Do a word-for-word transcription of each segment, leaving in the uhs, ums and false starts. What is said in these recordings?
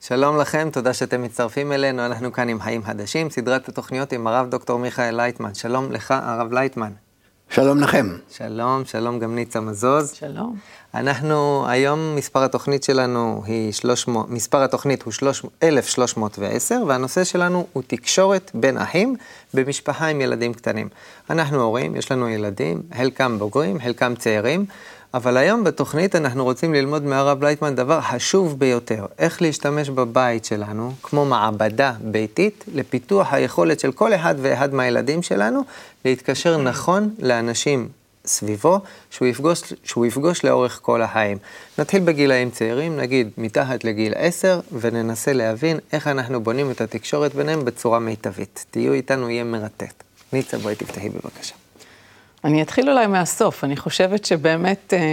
שלום לכם, תודה שאתם מצטרפים אלינו, אנחנו כאן עם חיים חדשים, סדרת התוכניות עם הרב דוקטור מיכאל לייטמן. שלום לך, הרב לייטמן. שלום לכם. שלום, שלום גם ניצה מזוז. שלום. אנחנו, היום מספר התוכנית שלנו היא שלוש מאות, מספר התוכנית הוא אלף שלוש מאות ועשר, והנושא שלנו הוא תקשורת בין אחים במשפחה עם ילדים קטנים. אנחנו הורים, יש לנו ילדים, חלקם בוגרים, חלקם צעירים, אבל היום בתוכנית אנחנו רוצים ללמוד מהרב לייטמן דבר חשוב ביותר, איך להשתמש בבית שלנו, כמו מעבדה ביתית, לפיתוח היכולת של כל אחד ואחד מהילדים שלנו, להתקשר נכון לאנשים סביבו, שהוא יפגוש, שהוא יפגוש לאורך כל החיים. נתחיל בגילאים צעירים, נגיד מתחת לגיל עשר, וננסה להבין איך אנחנו בונים את התקשורת ביניהם בצורה מיטבית. תהיו איתנו, יהיה מרתק. ניצה, בואי תפתחי בבקשה. אני אתחיל אולי מהסוף. אני חושבת שבאמת אה,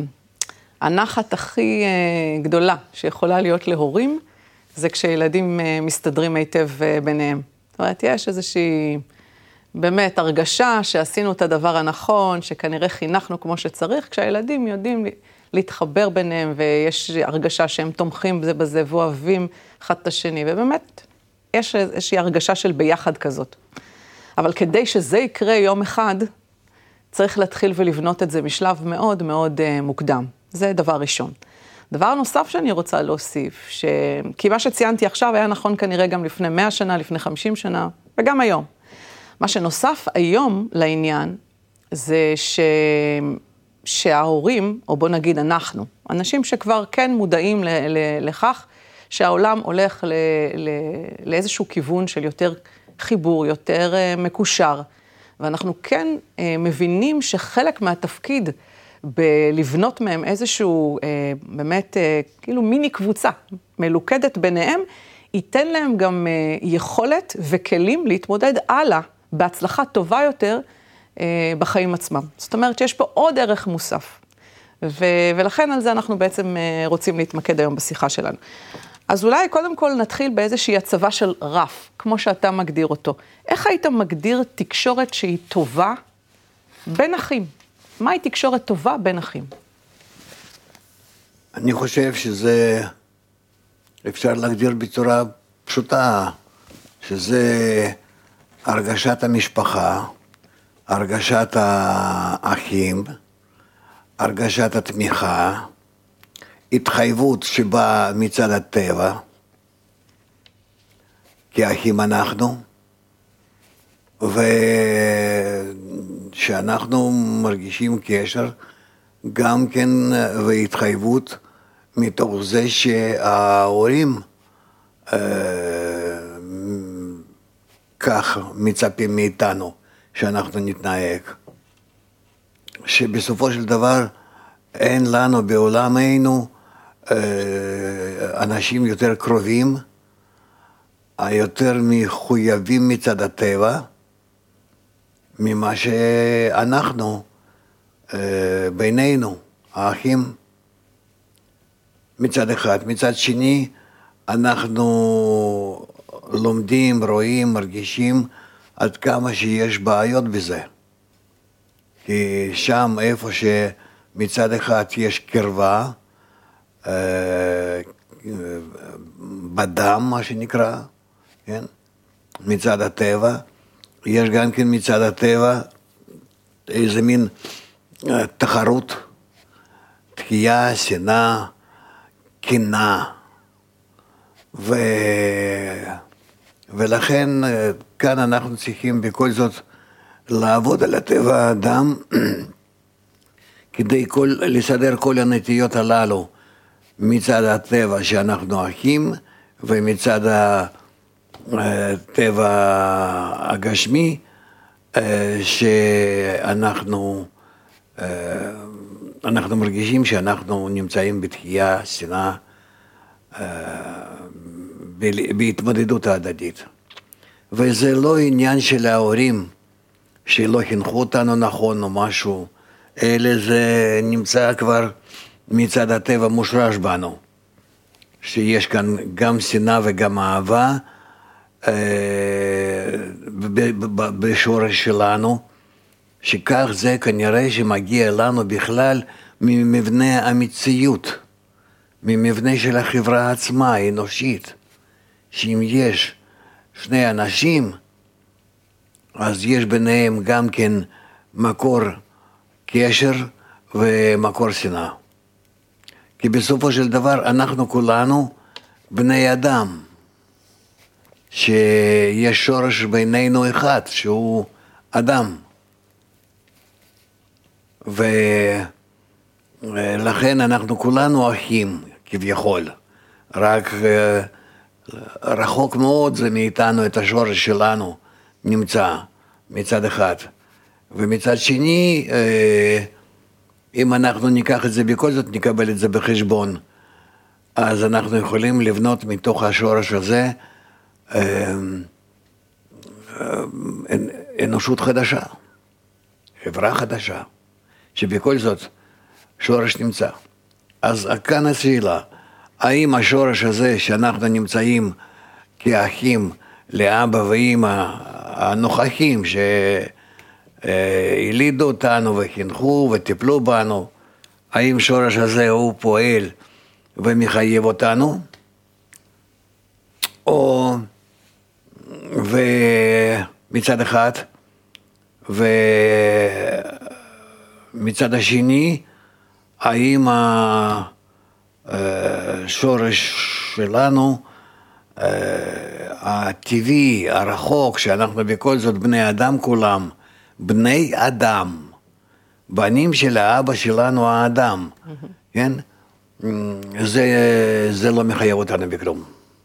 הנחת הכי אה, גדולה שיכולה להיות להורים, זה כשילדים אה, מסתדרים היטב אה, ביניהם. זאת אומרת, יש איזושהי באמת הרגשה שעשינו את הדבר הנכון, שכנראה חינכנו כמו שצריך, כשהילדים יודעים להתחבר ביניהם, ויש הרגשה שהם תומכים בזה בזה, ואוהבים אחד את השני, ובאמת יש איזושהי הרגשה של ביחד כזאת. אבל כדי שזה יקרה יום אחד, צריך להתחיל ולבנות את זה משלב מאוד מאוד uh, מוקדם. זה דבר ראשון. דבר נוסף שאני רוצה להוסיף, ש... כי מה שציינתי עכשיו היה נכון כנראה גם לפני מאה שנה, לפני חמישים שנה, וגם היום. מה שנוסף היום לעניין, זה ש... שההורים, או בוא נגיד אנחנו, אנשים שכבר כן מודעים ל... ל... לכך, שהעולם הולך ל... ל... לאיזשהו כיוון של יותר חיבור, יותר uh, מקושר, ואנחנו כן אה, מבינים שחלק מהתפקיד בלבנות מהם איזשהו, אה, באמת, אה, כאילו מיני קבוצה מלוכדת ביניהם, ייתן להם גם אה, יכולת וכלים להתמודד הלאה, בהצלחה טובה יותר אה, בחיים עצמם. זאת אומרת שיש פה עוד ערך מוסף, ו- ולכן על זה אנחנו בעצם אה, רוצים להתמקד היום בשיחה שלנו. אז אולי קודם כל נתחיל באיזושהי הצבה של רף, כמו שאתה מגדיר אותו. איך היית מגדיר תקשורת שהיא טובה בין אחים? מהי תקשורת טובה בין אחים? אני חושב שזה אפשר להגדיר בצורה פשוטה, שזה הרגשת המשפחה, הרגשת האחים, הרגשת התמיכה, התחייבות שבאה מצד הטבע, כי אחים אנחנו, ושאנחנו מרגישים קשר, גם כן והתחייבות מתוך זה שההורים אה, כך מצפים מאיתנו שאנחנו נתנהג. שבסופו של דבר אין לנו בעולמנו אנשים יותר קרובים, היותר מחויבים מצד הטבע, ממה שאנחנו בינינו, האחים, מצד אחד. מצד שני, אנחנו לומדים, רואים, מרגישים עד כמה שיש בעיות בזה. כי שם איפה שמצד אחד יש קרבה, בדם, מה שנקרא, כן? מצד הטבע, יש גם כן מצד הטבע איזה מין תחרות, תחייה, שנאה, קנאה, ו... ולכן כאן אנחנו צריכים בכל זאת לעבוד על הטבע האדם, כדי כל, לסדר כל הנטיות הללו, מצד הטבע שאנחנו אחים, ומצד הטבע הגשמי, שאנחנו אנחנו מרגישים שאנחנו נמצאים בתחייה, שנאה, בהתמודדות ההדדית. וזה לא עניין של ההורים, שלא חינכו אותנו נכון או משהו, אלא זה נמצא כבר מצד הטבע מושרש בנו, שיש כאן גם שנאה וגם אהבה בשורש שלנו, שכך זה כנראה שמגיע לנו בכלל ממבנה המציאות, ממבנה של החברה עצמה, האנושית, שאם יש שני אנשים, אז יש ביניהם גם כן מקור קשר ומקור שנאה. כי בסופו של דבר אנחנו כולנו בני אדם, שיש שורש בינינו אחד, שהוא אדם. ולכן אנחנו כולנו אחים, כביכול. רק רחוק מאוד זה מאיתנו את השורש שלנו נמצא מצד אחד. ומצד שני, אם אנחנו ניקח את זה בכל זאת, נקבל את זה בחשבון, אז אנחנו יכולים לבנות מתוך השורש הזה אנושות חדשה, חברה חדשה, שבכל זאת שורש נמצא. אז כאן השאלה, האם השורש הזה שאנחנו נמצאים כאחים לאבא ואמא הנוכחים שהלידו אותנו וחינכו וטיפלו בנו, האם שורש הזה הוא פועל ומחייב אותנו? או ומצד אחד ומצד השני, האם השורש שלנו הטבעי, הרחוק, שאנחנו בכל זאת בני אדם כולם, בני אדם, בנים של האבא שלנו האדם, mm-hmm. כן? זה, זה לא מחייב אותנו בכלום.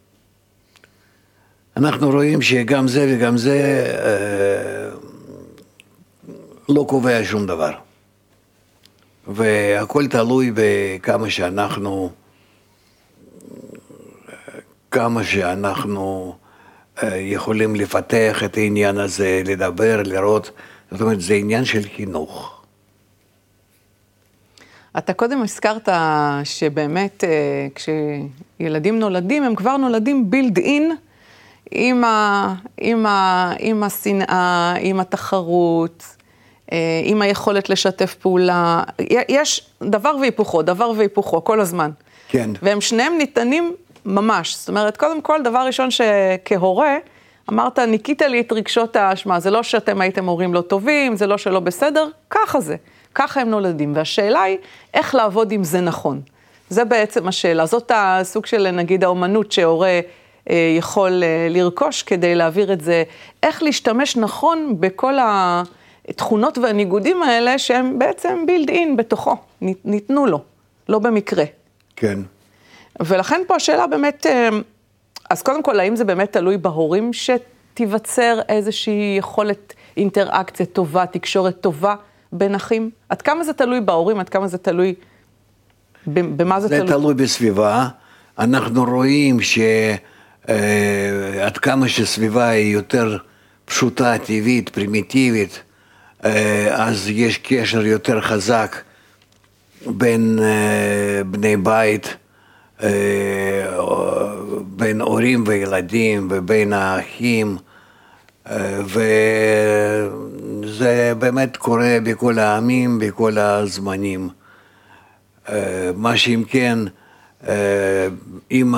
אנחנו רואים שגם זה וגם זה אה, לא קובע שום דבר. והכל תלוי בכמה שאנחנו, כמה שאנחנו אה, יכולים לפתח את העניין הזה, לדבר, לראות. זאת אומרת, זה עניין של חינוך. אתה קודם הזכרת שבאמת כשילדים נולדים, הם כבר נולדים בילד אין, עם, ה, עם, ה, עם השנאה, עם התחרות, עם היכולת לשתף פעולה. יש דבר והיפוכו, דבר והיפוכו, כל הזמן. כן. והם שניהם ניתנים ממש. זאת אומרת, קודם כל, דבר ראשון שכהורה, אמרת, ניקית לי את רגשות האשמה. זה לא שאתם הייתם הורים לא טובים, זה לא שלא בסדר, ככה זה. ככה הם נולדים. והשאלה היא, איך לעבוד עם זה נכון. זה בעצם השאלה. זאת הסוג של, נגיד, האומנות שהורה יכול לרכוש כדי להעביר את זה. איך להשתמש נכון בכל התכונות והניגודים האלה, שהם בעצם בילד אין בתוכו. ניתנו לו, לא במקרה. כן. ולכן פה השאלה באמת, אז קודם כל, האם זה באמת תלוי בהורים שתיווצר איזושהי יכולת אינטראקציה טובה, תקשורת טובה בין אחים? עד כמה זה תלוי בהורים, עד כמה זה תלוי, במה זה, זה תלוי? זה תלוי בסביבה. אנחנו רואים שעד כמה שסביבה היא יותר פשוטה, טבעית, פרימיטיבית, אז יש קשר יותר חזק בין בני בית, בין הורים וילדים ובין האחים, וזה באמת קורה בכל העמים, בכל הזמנים. מה שאם כן, אם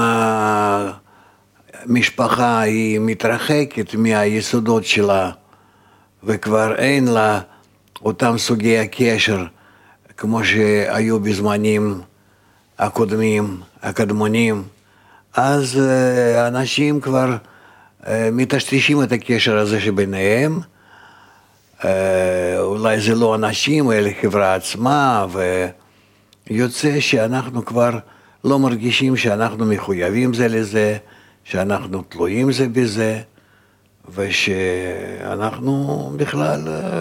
המשפחה היא מתרחקת מהיסודות שלה, וכבר אין לה אותם סוגי הקשר, כמו שהיו בזמנים הקודמים, הקדמונים, אז אנשים כבר מטשטשים את הקשר הזה שביניהם. אולי זה לא אנשים, אלא חברה עצמה, ויוצא שאנחנו כבר לא מרגישים שאנחנו מחויבים זה לזה, שאנחנו תלויים זה בזה, ושאנחנו בכלל,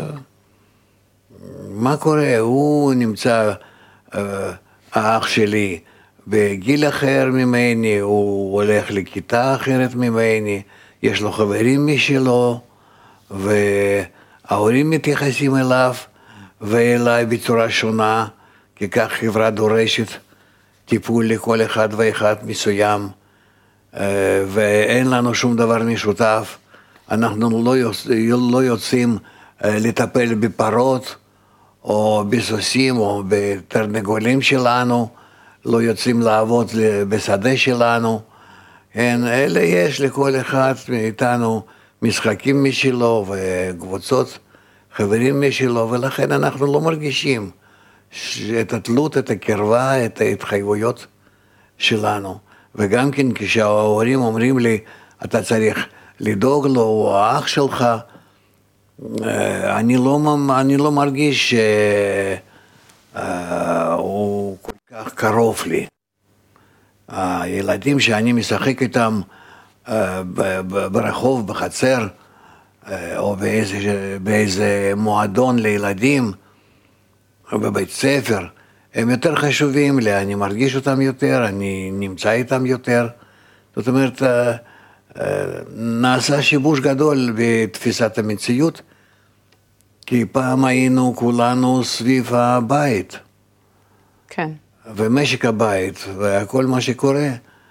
מה קורה? הוא נמצא, האח שלי, בגיל אחר ממני, הוא הולך לכיתה אחרת ממני, יש לו חברים משלו, וההורים מתייחסים אליו ואליי בצורה שונה, כי כך חברה דורשת טיפול לכל אחד ואחד מסוים, ואין לנו שום דבר משותף. אנחנו לא, יוצ... לא יוצאים לטפל בפרות, או בסוסים, או בתרנגולים שלנו, לא יוצאים לעבוד בשדה שלנו. אין, אלה יש לכל אחד מאיתנו משחקים משלו וקבוצות חברים משלו, ולכן אנחנו לא מרגישים את התלות, את הקרבה, את ההתחייבויות שלנו. וגם כן כשההורים אומרים לי, אתה צריך לדאוג לו, הוא האח שלך, אני לא, אני לא מרגיש שהוא כל כך קרוב לי. הילדים שאני משחק איתם ברחוב, בחצר, או באיזה, באיזה מועדון לילדים, או בבית ספר, הם יותר חשובים לי, אני מרגיש אותם יותר, אני נמצא איתם יותר. זאת אומרת, נעשה שיבוש גדול בתפיסת המציאות, כי פעם היינו כולנו סביב הבית. כן. ומשק הבית, וכל מה שקורה.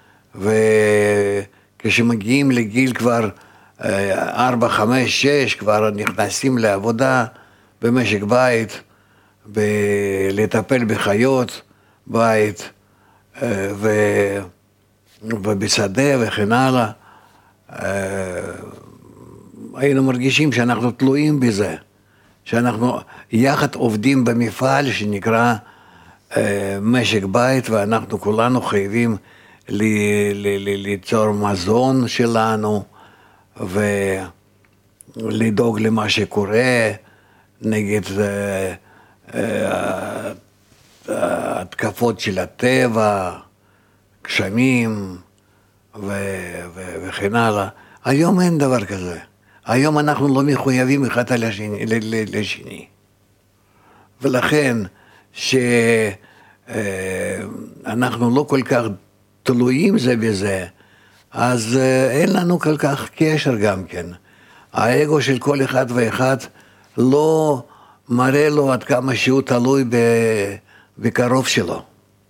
וכשמגיעים לגיל כבר ארבע, חמש, שש, כבר נכנסים לעבודה במשק בית, ולטפל בחיות בית, ו... ובשדה וכן הלאה. היינו מרגישים שאנחנו תלויים בזה, שאנחנו יחד עובדים במפעל שנקרא משק בית, ואנחנו כולנו חייבים ל... ל... ל... ליצור מזון שלנו, ולדאוג למה שקורה, נגד התקפות של הטבע, גשמים ו... ו... וכן הלאה. היום אין דבר כזה. היום אנחנו לא מחויבים אחד על השני, לשני. ולכן שאנחנו לא כל כך תלויים זה בזה, אז אין לנו כל כך קשר גם כן. האגו של כל אחד ואחד לא מראה לו עד כמה שהוא תלוי בקרוב שלו.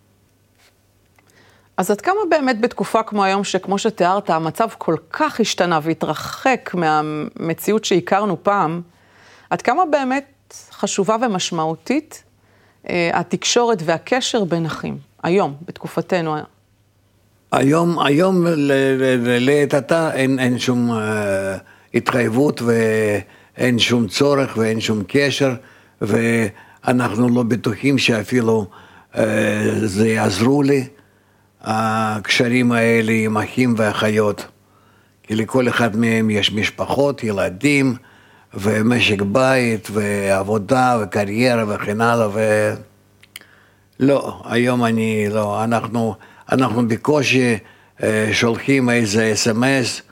אז עד כמה באמת בתקופה כמו היום, שכמו שתיארת, המצב כל כך השתנה והתרחק מהמציאות שהכרנו פעם, עד כמה באמת חשובה ומשמעותית התקשורת והקשר בין אחים, היום, בתקופתנו? היום, היום לעת עתה אין, אין שום התחייבות ואין שום צורך ואין שום קשר, ואנחנו לא בטוחים שאפילו זה יעזרו לי, הקשרים האלה עם אחים ואחיות, כי לכל אחד מהם יש משפחות, ילדים, ומשק בית, ועבודה, וקריירה, וכן הלאה, ולא, היום אני לא, אנחנו, אנחנו בקושי שולחים איזה אס אם אס,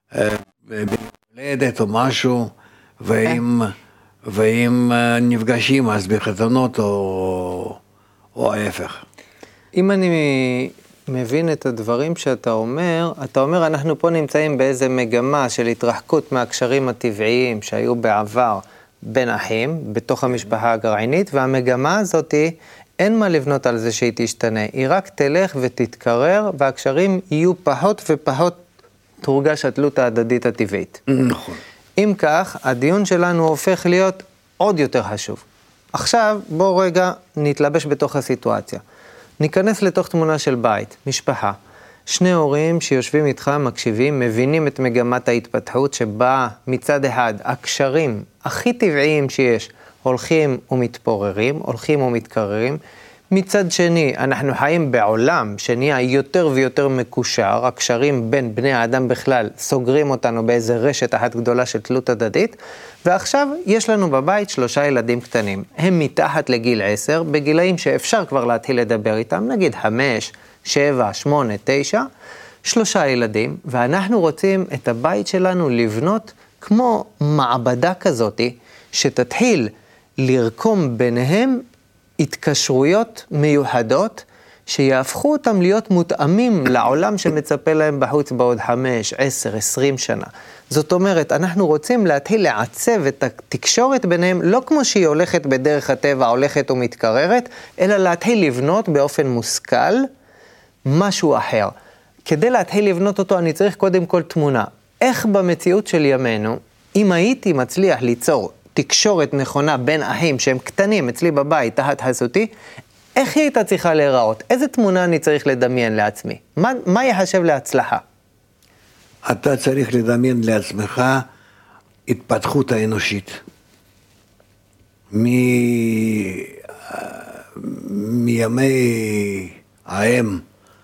בלדת או משהו, ואם, ואם נפגשים אז בחתונות או, או ההפך. אם אני מבין את הדברים שאתה אומר, אתה אומר אנחנו פה נמצאים באיזה מגמה של התרחקות מהקשרים הטבעיים שהיו בעבר בין אחים, בתוך המשפחה הגרעינית, והמגמה הזאת אין מה לבנות על זה שהיא תשתנה, היא רק תלך ותתקרר, והקשרים יהיו פחות ופחות תורגש התלות ההדדית הטבעית. נכון. אם כך, הדיון שלנו הופך להיות עוד יותר חשוב. עכשיו בוא רגע נתלבש בתוך הסיטואציה. ניכנס לתוך תמונה של בית, משפחה. שני הורים שיושבים איתך, מקשיבים, מבינים את מגמת ההתפתחות שבה מצד אחד הקשרים הכי טבעיים שיש הולכים ומתפוררים, הולכים ומתקררים. מצד שני, אנחנו חיים בעולם שנהיה יותר ויותר מקושר, הקשרים בין בני האדם בכלל סוגרים אותנו באיזה רשת אחת גדולה של תלות הדדית, ועכשיו יש לנו בבית שלושה ילדים קטנים. הם מתחת לגיל עשר, בגילאים שאפשר כבר להתחיל לדבר איתם, נגיד חמש, שבע, שמונה, תשע, שלושה ילדים, ואנחנו רוצים את הבית שלנו לבנות כמו מעבדה כזאת, שתתחיל לרקום ביניהם התקשרויות מיוחדות, שיהפכו אותם להיות מותאמים לעולם שמצפה להם בחוץ בעוד חמש, עשר, עשרים שנה. זאת אומרת, אנחנו רוצים להתחיל לעצב את התקשורת ביניהם, לא כמו שהיא הולכת בדרך הטבע, הולכת ומתקררת, אלא להתחיל לבנות באופן מושכל משהו אחר. כדי להתחיל לבנות אותו, אני צריך קודם כל תמונה. איך במציאות של ימינו, אם הייתי מצליח ליצור תקשורת נכונה בין אחים שהם קטנים אצלי בבית, תחת חסותי, איך היא הייתה צריכה להיראות? איזה תמונה אני צריך לדמיין לעצמי? מה, מה יחשב להצלחה? אתה צריך לדמיין לעצמך התפתחות האנושית. מ... מימי האם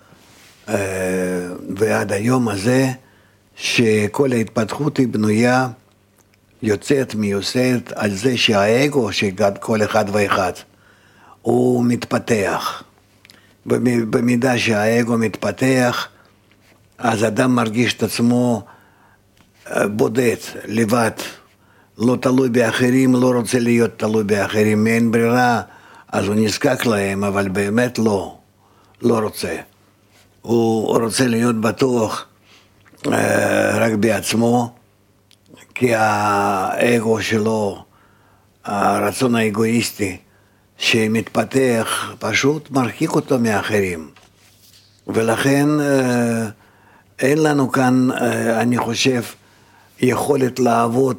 ועד היום הזה, שכל ההתפתחות היא בנויה, יוצאת מיוסדת על זה שהאגו של כל אחד ואחד הוא מתפתח. במידה שהאגו מתפתח, אז אדם מרגיש את עצמו בודד, לבד, לא תלוי באחרים, לא רוצה להיות תלוי באחרים, אין ברירה, אז הוא נזקק להם, אבל באמת לא, לא רוצה. הוא רוצה להיות בטוח רק בעצמו, כי האגו שלו, הרצון האגואיסטי שמתפתח, פשוט מרחיק אותו מאחרים. ולכן אין לנו כאן, אני חושב, יכולת לעבוד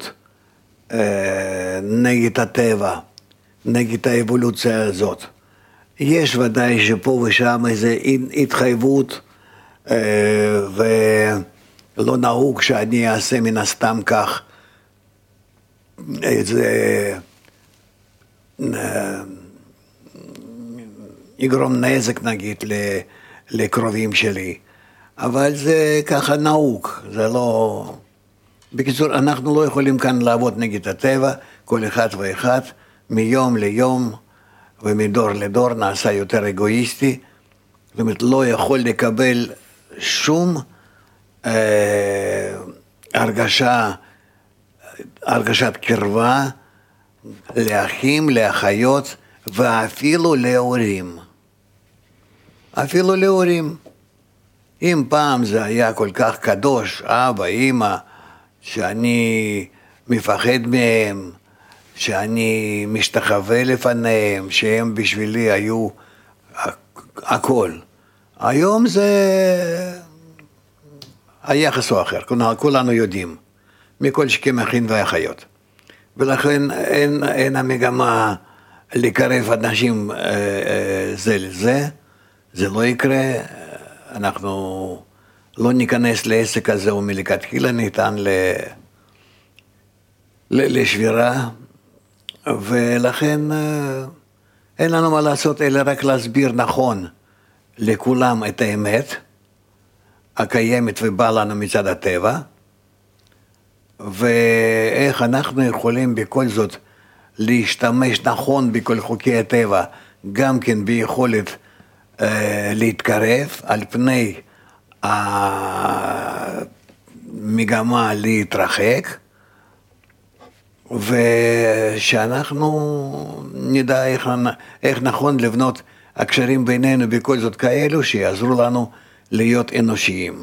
נגד הטבע, נגד האבולוציה הזאת. יש ודאי שפה ושם איזו התחייבות, ולא נהוג שאני אעשה מן הסתם כך, איזה יגרום נזק נגיד לקרובים שלי, אבל זה ככה נהוג, זה לא... בקיצור, אנחנו לא יכולים כאן לעבוד נגד הטבע, כל אחד ואחד, מיום ליום ומדור לדור נעשה יותר אגואיסטי, זאת אומרת, לא יכול לקבל שום אה, הרגשה, הרגשת קרבה לאחים, לאחיות, ואפילו להורים. אפילו להורים. אם פעם זה היה כל כך קדוש, אבא, אמא, שאני מפחד מהם, שאני משתחווה לפניהם, שהם בשבילי היו הכל. היום זה היחס הוא אחר, כולנו יודעים, מכל שכם אחים ואחיות. ולכן אין, אין המגמה לקרב אנשים זה לזה, זה לא יקרה, אנחנו לא ניכנס לעסק הזה, ומלכתחילה ניתן ל... ל... לשבירה, ולכן אין לנו מה לעשות, אלא רק להסביר נכון לכולם את האמת, הקיימת ובאה לנו מצד הטבע, ואיך אנחנו יכולים בכל זאת להשתמש נכון בכל חוקי הטבע, גם כן ביכולת אה, להתקרב על פני המגמה להתרחק, ושאנחנו נדע איך, איך נכון לבנות הקשרים בינינו בכל זאת כאלו שיעזרו לנו להיות אנושיים.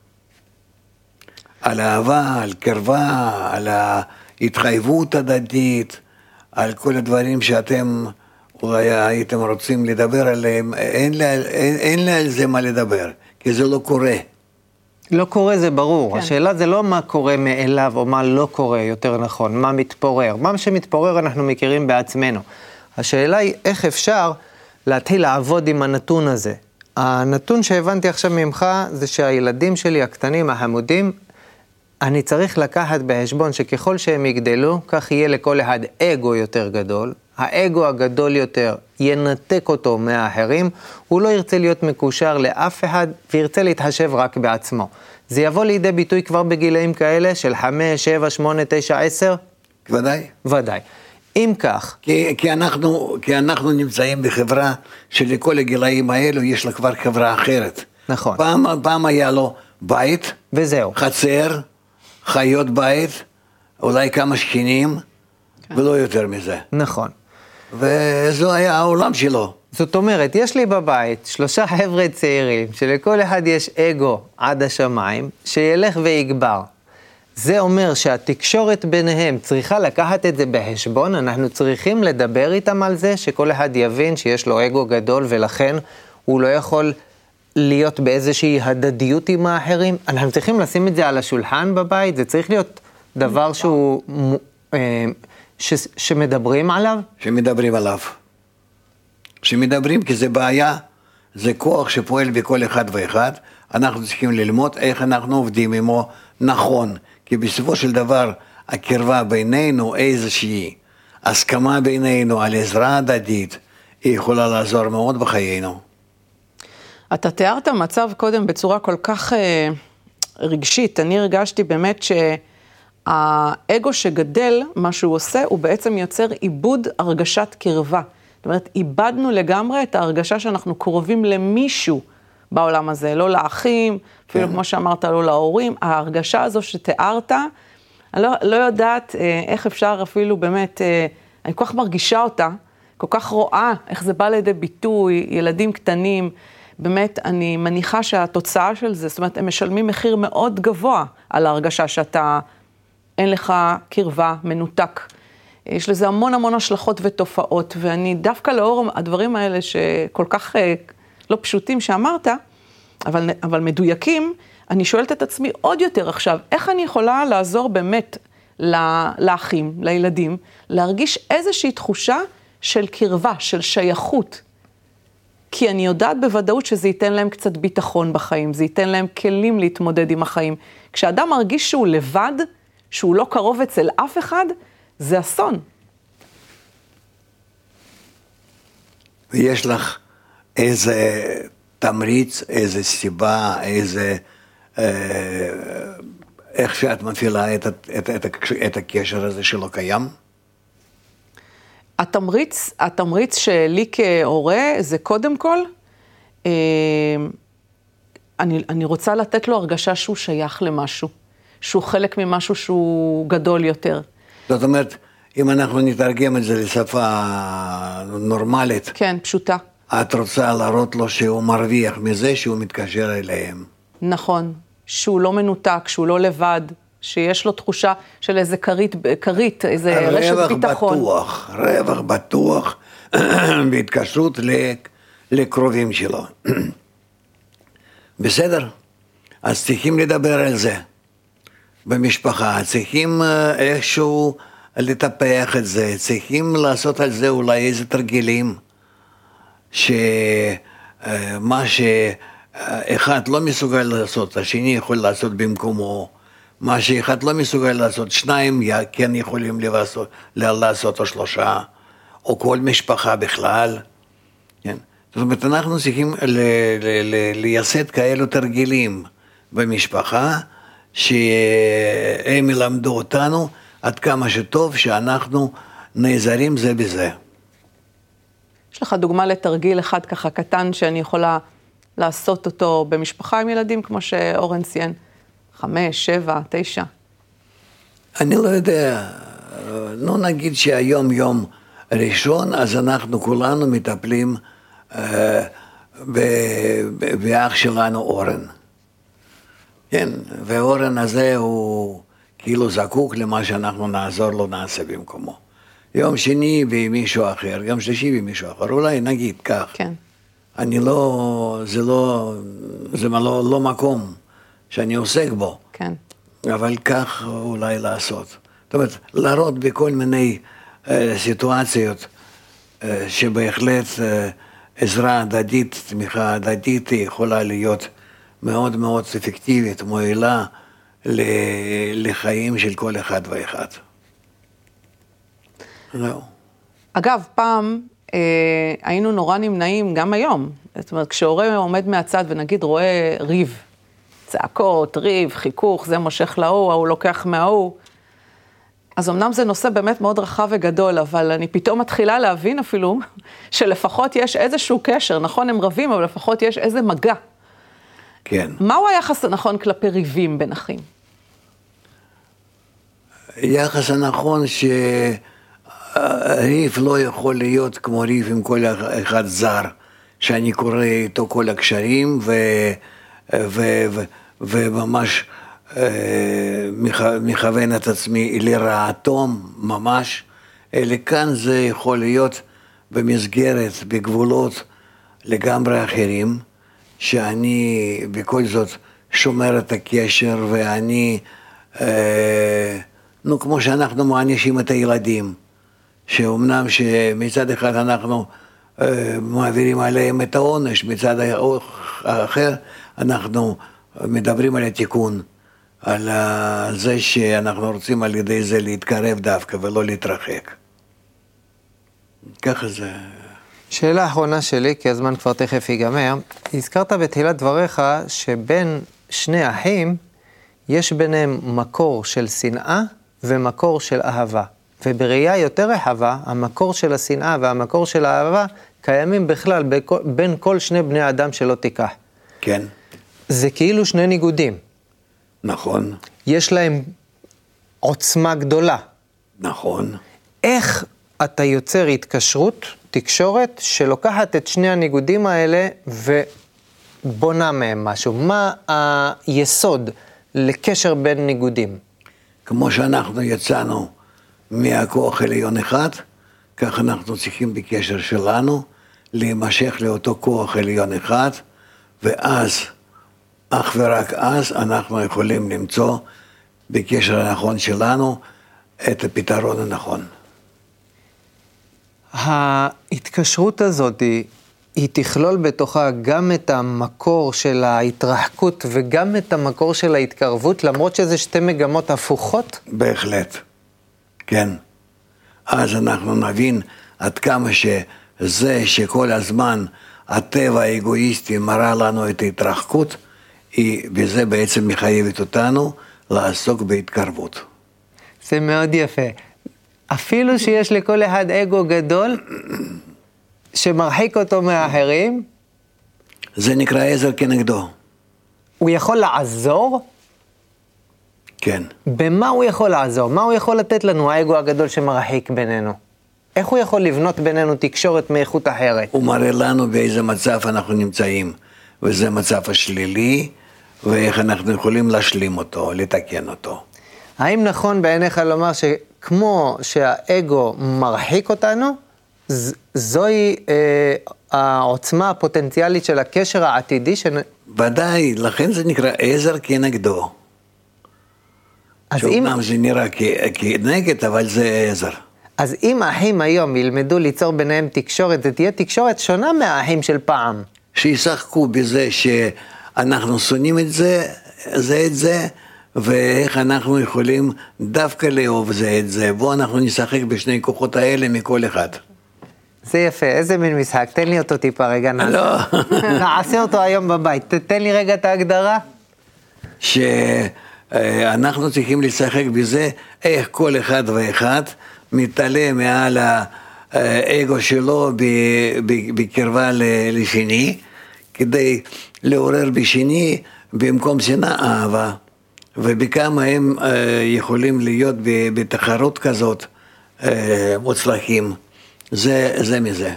על אהבה, על קרבה, על ההתחייבות הדדית, על כל הדברים שאתם אולי הייתם רוצים לדבר עליהם, אין לי, אין, אין לי על זה מה לדבר, כי זה לא קורה. לא קורה זה ברור, כן. השאלה זה לא מה קורה מאליו או מה לא קורה יותר נכון, מה מתפורר. מה שמתפורר אנחנו מכירים בעצמנו. השאלה היא איך אפשר להתחיל לעבוד עם הנתון הזה. הנתון שהבנתי עכשיו ממך זה שהילדים שלי הקטנים, החמודים, אני צריך לקחת בחשבון שככל שהם יגדלו, כך יהיה לכל אחד אגו יותר גדול. האגו הגדול יותר ינתק אותו מהאחרים, הוא לא ירצה להיות מקושר לאף אחד וירצה להתחשב רק בעצמו. זה יבוא לידי ביטוי כבר בגילאים כאלה של חמש, שבע, שמונה, תשע, עשר? ודאי. ודאי. אם כך... כי, כי, אנחנו, כי אנחנו נמצאים בחברה שלכל הגילאים האלו יש לה כבר חברה אחרת. נכון. פעם, פעם היה לו בית, וזהו. חצר, חיות בית, אולי כמה שכנים, כן. ולא יותר מזה. נכון. וזו היה העולם שלו. זאת אומרת, יש לי בבית שלושה חבר'ה צעירים, שלכל אחד יש אגו עד השמיים, שילך ויגבר. זה אומר שהתקשורת ביניהם צריכה לקחת את זה בחשבון, אנחנו צריכים לדבר איתם על זה, שכל אחד יבין שיש לו אגו גדול, ולכן הוא לא יכול להיות באיזושהי הדדיות עם האחרים. אנחנו צריכים לשים את זה על השולחן בבית, זה צריך להיות דבר שהוא... ש, שמדברים עליו? שמדברים עליו. שמדברים, כי זה בעיה, זה כוח שפועל בכל אחד ואחד, אנחנו צריכים ללמוד איך אנחנו עובדים עמו נכון, כי בסופו של דבר הקרבה בינינו איזושהי הסכמה בינינו על עזרה הדדית, היא יכולה לעזור מאוד בחיינו. אתה תיארת מצב קודם בצורה כל כך אה, רגשית, אני הרגשתי באמת שהאגו שגדל, מה שהוא עושה, הוא בעצם יוצר עיבוד הרגשת קרבה. זאת אומרת, איבדנו לגמרי את ההרגשה שאנחנו קרובים למישהו בעולם הזה, לא לאחים, אפילו כן. כמו שאמרת, לא להורים, ההרגשה הזו שתיארת, אני לא, לא יודעת אה, איך אפשר אפילו באמת, אה, אני כל כך מרגישה אותה, כל כך רואה איך זה בא לידי ביטוי, ילדים קטנים, באמת אני מניחה שהתוצאה של זה, זאת אומרת, הם משלמים מחיר מאוד גבוה על ההרגשה שאתה, אין לך קרבה, מנותק. יש לזה המון המון השלכות ותופעות, ואני דווקא לאור הדברים האלה שכל כך לא פשוטים שאמרת, אבל, אבל מדויקים, אני שואלת את עצמי עוד יותר עכשיו, איך אני יכולה לעזור באמת לאחים, לילדים, להרגיש איזושהי תחושה של קרבה, של שייכות, כי אני יודעת בוודאות שזה ייתן להם קצת ביטחון בחיים, זה ייתן להם כלים להתמודד עם החיים. כשאדם מרגיש שהוא לבד, שהוא לא קרוב אצל אף אחד, זה אסון. ויש לך איזה תמריץ, איזה סיבה, איזה, אה, איך שאת מפעילה את, את, את, את, את הקשר הזה שלא קיים? התמריץ, התמריץ שלי כהורה זה קודם כל, אה, אני, אני רוצה לתת לו הרגשה שהוא שייך למשהו, שהוא חלק ממשהו שהוא גדול יותר. זאת אומרת, אם אנחנו נתרגם את זה לשפה נורמלית, כן, פשוטה. את רוצה להראות לו שהוא מרוויח מזה שהוא מתקשר אליהם. נכון, שהוא לא מנותק, שהוא לא לבד, שיש לו תחושה של איזה כרית, כרית, איזה רשת ביטחון. בטוח, רווח בטוח בהתקשרות לקרובים שלו. בסדר? אז צריכים לדבר על זה במשפחה, צריכים איכשהו לטפח את זה, צריכים לעשות על זה אולי איזה תרגילים, שמה שאחד לא מסוגל לעשות, השני יכול לעשות במקומו, מה שאחד לא מסוגל לעשות, שניים כן יכולים לעשות, לעשות או שלושה, או כל משפחה בכלל. כן? זאת אומרת, אנחנו צריכים לייסד כאלו תרגילים במשפחה, שהם ילמדו אותנו עד כמה שטוב שאנחנו נעזרים זה בזה. יש לך דוגמה לתרגיל אחד ככה קטן שאני יכולה לעשות אותו במשפחה עם ילדים, כמו שאורן ציין, חמש, שבע, תשע? אני לא יודע, לא נגיד שהיום יום ראשון, אז אנחנו כולנו מטפלים אה, באח שלנו אורן. כן, ואורן הזה הוא כאילו זקוק למה שאנחנו נעזור לו, נעשה במקומו. יום שני במישהו אחר, יום שלישי במישהו אחר, אולי נגיד כך. כן. אני לא, זה לא, זה לא, לא מקום שאני עוסק בו. כן. אבל כך אולי לעשות. זאת אומרת, להראות בכל מיני אה, סיטואציות אה, שבהחלט אה, עזרה הדדית, תמיכה הדדית יכולה להיות מאוד מאוד אפקטיבית, מועילה לחיים של כל אחד ואחד. זהו. אגב, פעם אה, היינו נורא נמנעים, גם היום. זאת אומרת, כשהורה עומד מהצד ונגיד רואה ריב, צעקות, ריב, חיכוך, זה מושך להוא, ההוא לוקח מההוא. אז אמנם זה נושא באמת מאוד רחב וגדול, אבל אני פתאום מתחילה להבין אפילו שלפחות יש איזשהו קשר, נכון, הם רבים, אבל לפחות יש איזה מגע. כן. מהו היחס הנכון כלפי ריבים בין אחים? יחס הנכון שריב לא יכול להיות כמו ריב עם כל אחד זר, שאני קורא איתו כל הקשרים ו... ו... ו... וממש מכוון את עצמי לרעתו ממש, אלא כאן זה יכול להיות במסגרת, בגבולות לגמרי אחרים, שאני בכל זאת שומר את הקשר, ואני, נו, כמו שאנחנו מענישים את הילדים, שאומנם שמצד אחד אנחנו מעבירים עליהם את העונש, מצד האחר אנחנו מדברים על התיקון, על זה שאנחנו רוצים על ידי זה להתקרב דווקא ולא להתרחק. ככה זה... שאלה אחרונה שלי, כי הזמן כבר תכף ייגמר. הזכרת בתחילת דבריך שבין שני אחים יש ביניהם מקור של שנאה ומקור של אהבה. ובראייה יותר רחבה, המקור של השנאה והמקור של האהבה קיימים בכלל בין כל שני בני אדם שלא תיקח. כן. זה כאילו שני ניגודים. נכון. יש להם עוצמה גדולה. נכון. איך אתה יוצר התקשרות, תקשורת, שלוקחת את שני הניגודים האלה ובונה מהם משהו? מה היסוד לקשר בין ניגודים? כמו שאנחנו יצאנו מהכוח עליון אחד, כך אנחנו צריכים בקשר שלנו להימשך לאותו כוח עליון אחד, ואז, אך ורק אז, אנחנו יכולים למצוא בקשר הנכון שלנו את הפתרון הנכון. ההתקשרות הזאת היא, היא תכלול בתוכה גם את המקור של ההתרחקות וגם את המקור של ההתקרבות, למרות שזה שתי מגמות הפוכות? בהחלט, כן. אז אנחנו נבין עד כמה שזה שכל הזמן הטבע האגואיסטי מראה לנו את ההתרחקות, היא, וזה בעצם מחייבת אותנו לעסוק בהתקרבות. זה מאוד יפה. אפילו שיש לכל אחד אגו גדול שמרחיק אותו מהאחרים, זה נקרא עזר כנגדו. הוא יכול לעזור? כן. במה הוא יכול לעזור? מה הוא יכול לתת לנו, האגו הגדול שמרחיק בינינו? איך הוא יכול לבנות בינינו תקשורת מאיכות אחרת? הוא מראה לנו באיזה מצב אנחנו נמצאים, וזה מצב השלילי, ואיך אנחנו יכולים להשלים אותו, לתקן אותו. האם נכון בעיניך לומר שכמו שהאגו מרחיק אותנו, זוהי אה, העוצמה הפוטנציאלית של הקשר העתידי? ש... ודאי, לכן זה נקרא עזר כנגדו. שאומנם אם... זה נראה כ... כנגד, אבל זה עזר. אז אם האחים היום ילמדו ליצור ביניהם תקשורת, זה תהיה תקשורת שונה מהאחים של פעם. שישחקו בזה שאנחנו שונאים את זה, זה את זה, ואיך אנחנו יכולים דווקא לאהוב זה את זה. בואו אנחנו נשחק בשני כוחות האלה מכל אחד. זה יפה, איזה מין משחק? תן לי אותו טיפה רגע. לא. נעשה אותו היום בבית. תן לי רגע את ההגדרה. שאנחנו צריכים לשחק בזה, איך כל אחד ואחד מתעלה מעל האגו שלו בקרבה לשני, כדי לעורר בשני במקום שנאה אהבה. ובכמה הם יכולים להיות בתחרות כזאת מוצלחים. זה, זה מזה.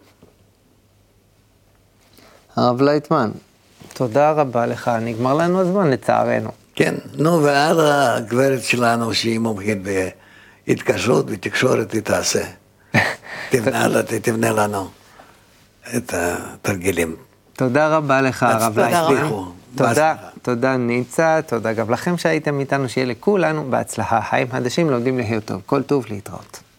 הרב לייטמן, תודה רבה לך. נגמר לנו הזמן לצערנו. כן, נו, ועד הגברת שלנו שהיא מומחית בהתקשרות ותקשורת, היא תעשה. תבנה, תבנה לנו את התרגילים. תודה רבה לך, הרב לייטמן. תודה, תודה ניצה, תודה גם לכם שהייתם איתנו, שיהיה לכולנו בהצלחה. חיים חדשים לומדים לחיות טוב. כל טוב, להתראות.